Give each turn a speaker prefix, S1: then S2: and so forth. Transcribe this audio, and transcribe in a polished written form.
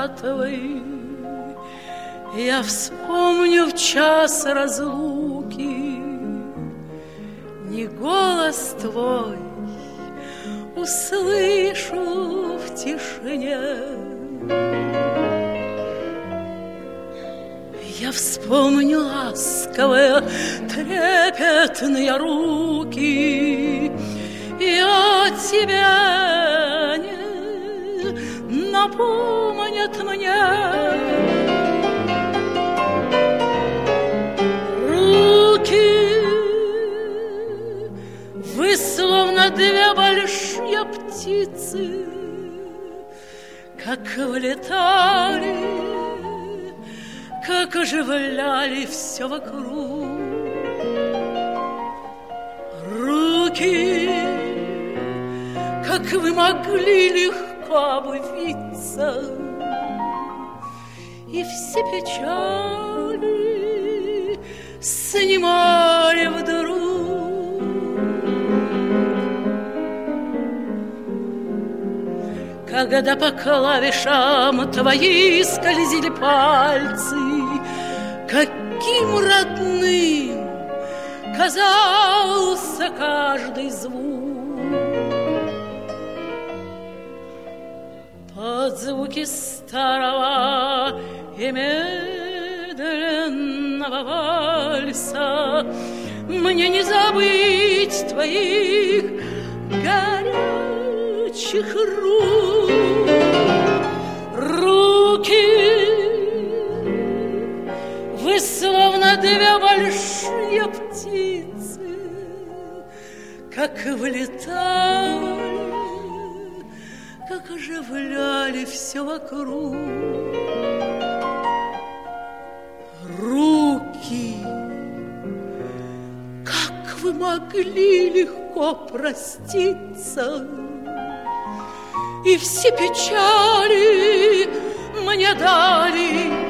S1: клятвой. Я вспомню в час разлуки не голос твой, услышу в тишине. Я вспомню ласковые трепетные руки, и о тебе не напомнят мне. Руки, вы словно две большие птицы, как влетали, как оживляли все вокруг. Руки, как вы могли легко обвиться, и все печали снимали вдруг. Когда по клавишам твои скользили пальцы, каким родным казался каждый звук. Под звуки старого и медленного вальса мне не забыть твоих горячих рук. Руки, вы словно две большие птицы, как влетали, как оживляли все вокруг. Руки, как вы могли легко проститься, и все печали мне дали